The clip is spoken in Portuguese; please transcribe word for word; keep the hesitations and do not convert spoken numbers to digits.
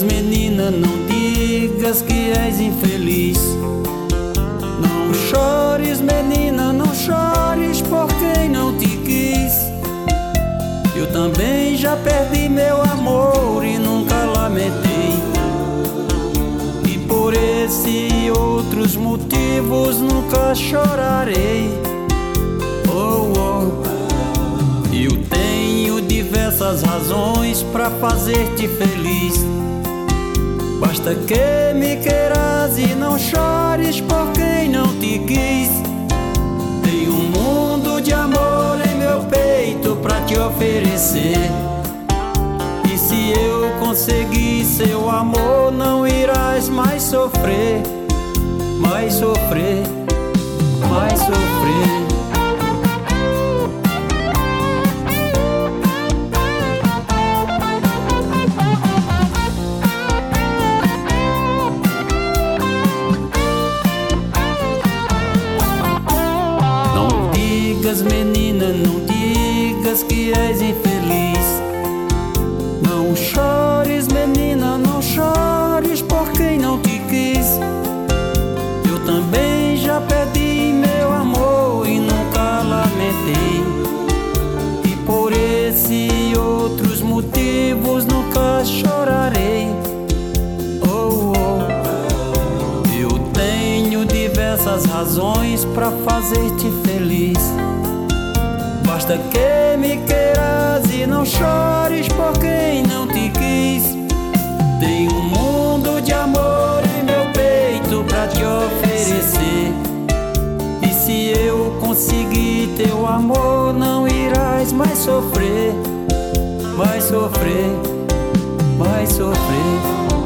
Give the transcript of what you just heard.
digas, menina, não digas que és infeliz. Não chores, menina, não chores por quem não te quis. Eu também já perdi meu amor e nunca lamentei, e por esse e outros motivos nunca chorarei. Oh, oh. Eu tenho diversas razões pra fazer-te feliz. Basta que me queiras e não chores por quem não te quis. Tenho um mundo de amor em meu peito pra te oferecer, e se eu conseguir seu amor, não irás mais sofrer, mais sofrer, mais sofrer. Menina, não digas que és infeliz. Não chores, menina, não chores por quem não te quis. Eu também já perdi meu amor e nunca lamentei, e por esse e outros motivos nunca chorarei. Oh, oh. Eu tenho diversas razões pra fazer-te feliz. Basta que me queiras e não chores por quem não te quis. Tenho um mundo de amor em meu peito pra te oferecer, e se eu conseguir teu amor, não irás mais sofrer, mais sofrer, mais sofrer.